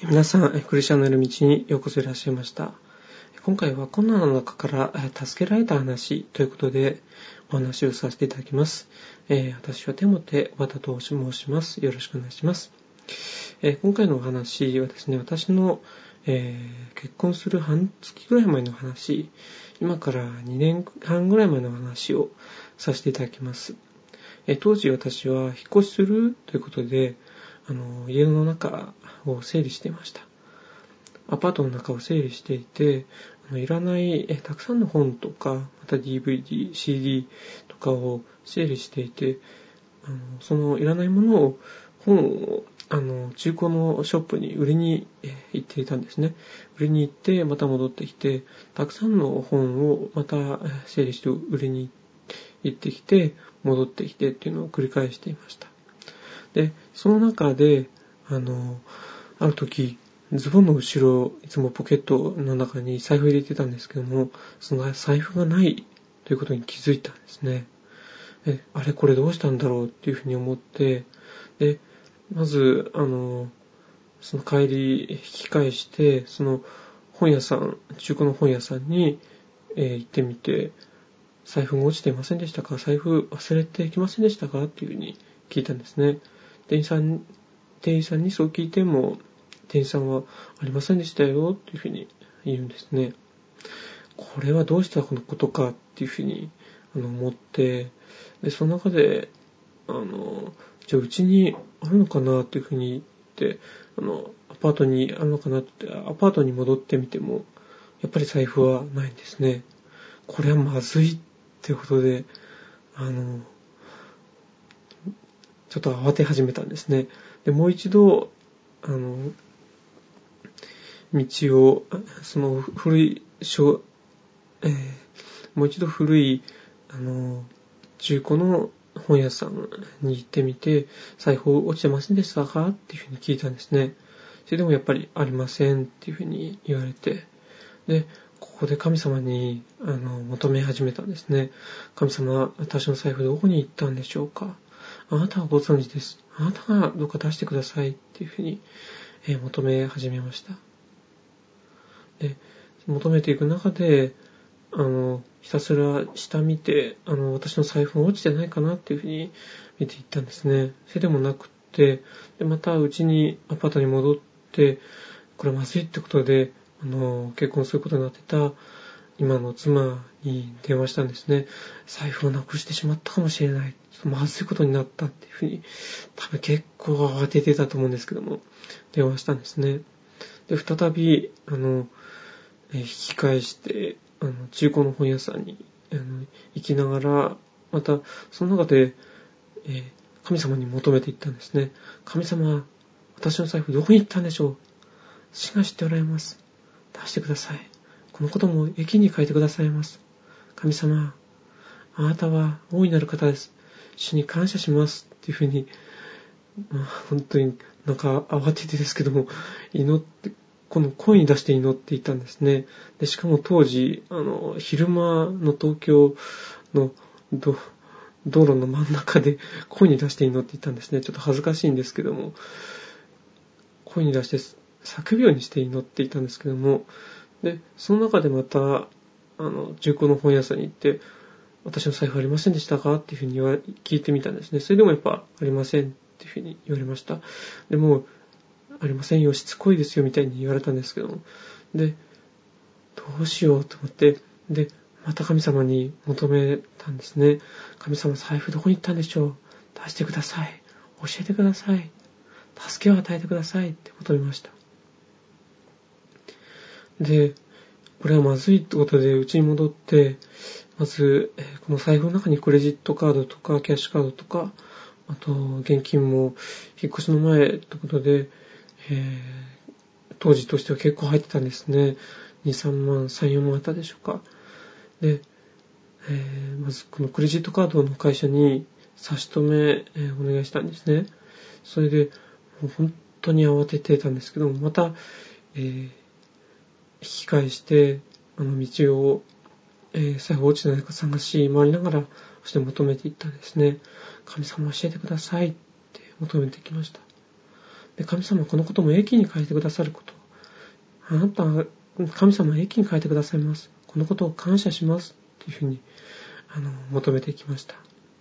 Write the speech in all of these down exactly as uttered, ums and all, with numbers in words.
皆さん、クリスチャンのいる道にようこそいらっしゃいました。今回は困難の中から助けられた話ということでお話をさせていただきます。えー、私はテモテ・ワタと申します。よろしくお願いします。えー、今回のお話はですね、私の、えー、結婚する半月ぐらい前の話、今からにねんはんぐらい前の話をさせていただきます。えー、当時私は引っ越しするということで、あの家の中を整理していました。アパートの中を整理していて、あのいらないえたくさんの本とか、また ディーブイディー、シーディー とかを整理していて、あのそのいらないものを、本をあの中古のショップに売りに行っていたんですね。売りに行ってまた戻ってきて、たくさんの本をまた整理して売りに行ってきて、戻ってきてっていうのを繰り返していました。で、その中で、あの、ある時、ズボンの後ろ、いつもポケットの中に財布入れてたんですけども、その財布がないということに気づいたんですね。え、あれこれどうしたんだろうっていうふうに思って、で、まず、あの、その帰り引き返して、その本屋さん、中古の本屋さんに、えー行ってみて、財布が落ちていませんでしたか？財布忘れてきませんでしたか？っていうふうに聞いたんですね。店員さん、店員さんにそう聞いても、店員さんはありませんでしたよっていうふうに言うんですね。これはどうしたことかっていうふうにあの思って、で、その中で、あの、じゃあうちにあるのかなっていうふうに言って、あの、アパートにあるのかなって、アパートに戻ってみても、やっぱり財布はないんですね。これはまずいっていうことで、あの、ちょっと慌て始めたんですね。で、もう一度、あの、道を、その古い、えー、もう一度古い、あの、中古の本屋さんに行ってみて、財布落ちてませんでしたかっていうふうに聞いたんですね。それでもやっぱりありませんっていうふうに言われて、で、ここで神様にあの求め始めたんですね。神様、私の財布どこに行ったんでしょうか？あなたはご存知です。あなたがどうか出してくださいっていうふうに、えー、求め始めました。で、求めていく中で、あの、ひたすら下見て、あの、私の財布が落ちてないかなっていうふうに見ていったんですね。それでもなくって、で、またうちに、アパートに戻って、これまずいってことで、あの、結婚することになってた、今の妻に電話したんですね。財布をなくしてしまったかもしれない。まずいことになったっていうふうに、多分結構慌ててたと思うんですけども、電話したんですね。で、再び、あの、えー引き返して、あの、中古の本屋さんに、あの、行きながら、また、その中で、えー神様に求めていったんですね。神様、私の財布どこに行ったんでしょう？主が知っておられます。出してください。このことも駅に書いてくださいます。神様、あなたは大いなる方です。主に感謝します。っていうふうに、まあ、本当になんか慌ててですけども、祈って、この声に出して祈っていたんですね。で、しかも当時、あの、昼間の東京のど道路の真ん中で声に出して祈っていたんですね。ちょっと恥ずかしいんですけども、声に出して叫ぶようにして祈っていたんですけども、で、その中でまた、あの、中古の本屋さんに行って、私の財布ありませんでしたかっていうふうに言わ聞いてみたんですね。それでもやっぱありませんっていうふうに言われました。でも、ありませんよ、しつこいですよみたいに言われたんですけども。で、どうしようと思って、で、また神様に求めたんですね。神様、財布どこに行ったんでしょう？出してください。教えてください。助けを与えてくださいって求めました。で、これはまずいってことで、家に戻って、まず、えーこの財布の中にクレジットカードとか、キャッシュカードとか、あと、現金も、引っ越しの前ってことで、えー当時としては結構入ってたんですね。に、さんまん、さん、よんまんあったでしょうか。で、えーまずこのクレジットカードの会社に差し止め、えーお願いしたんですね。それで、もう本当に慌ててたんですけども、また、えー引き返して、あの道を、えー、財布落ちてないか探し回りながら、そして求めていったんですね。神様教えてくださいって求めてきました。 で、神様はこのことも益に変えてくださること。あなたは神様は益に変えてくださいます。このことを感謝します。というふうにあの求めていきました。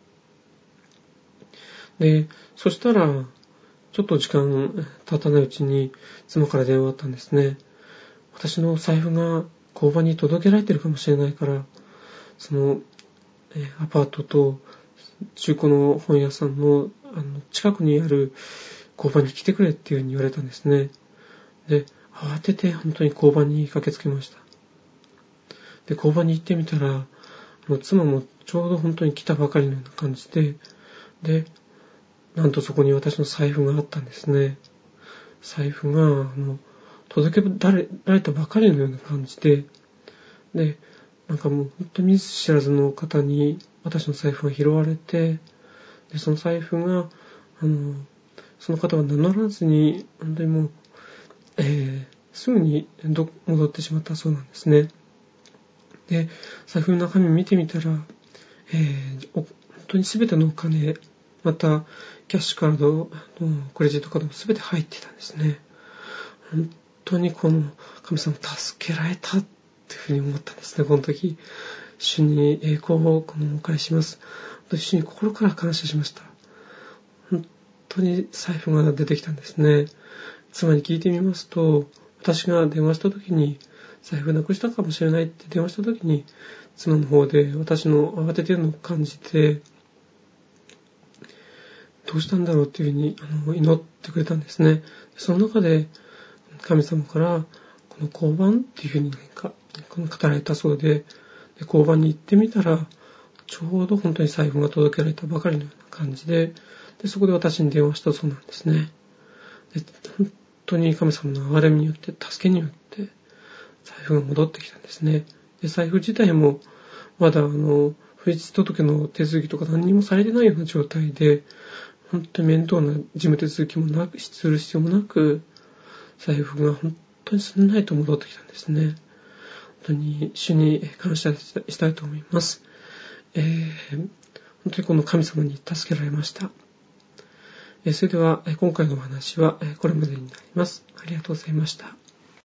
で、そしたら、ちょっと時間経たないうちに妻から電話あったんですね。私の財布が交番に届けられてるかもしれないから、その、えアパートと中古の本屋さんの、あの近くにある交番に来てくれっていうふうに言われたんですね。で、慌てて本当に交番に駆けつけました。で、交番に行ってみたら、もう妻もちょうど本当に来たばかりのような感じで、で、なんとそこに私の財布があったんですね。財布が、あの、届けられたばかりのような感じで、で、なんかもう本当に見ず知らずの方に私の財布が拾われて、で、その財布が、あの、その方が名乗らずに、本当にもう、えー、すぐに戻ってしまったそうなんですね。で、財布の中身を見てみたら、えー、本当に全てのお金、また、キャッシュカード、クレジットカードも全て入ってたんですね。本当にこの神様助けられたっていうふうに思ったんですね、この時。主に栄光をこのお返しします。主に心から感謝しました。本当に財布が出てきたんですね。妻に聞いてみますと、私が電話した時に、財布なくしたかもしれないって電話した時に、妻の方で私の慌ててるのを感じて、どうしたんだろうっていうふうにあの祈ってくれたんですね。その中で神様からこの交番っていうふうにか語られたそうで、で交番に行ってみたらちょうど本当に財布が届けられたばかりのような感じで、でそこで私に電話したそうなんですね。で本当に神様の憐れみによって助けによって財布が戻ってきたんですね。で財布自体もまだあの不実届の手続きとか何にもされてないような状態で、本当に面倒な事務手続きもなく、する必要もなく、財布が本当にすんなりと戻ってきたんですね。本当に主に感謝したいと思います。えー、本当にこの神様に助けられました。えー、それでは今回のお話はこれまでになります。ありがとうございました。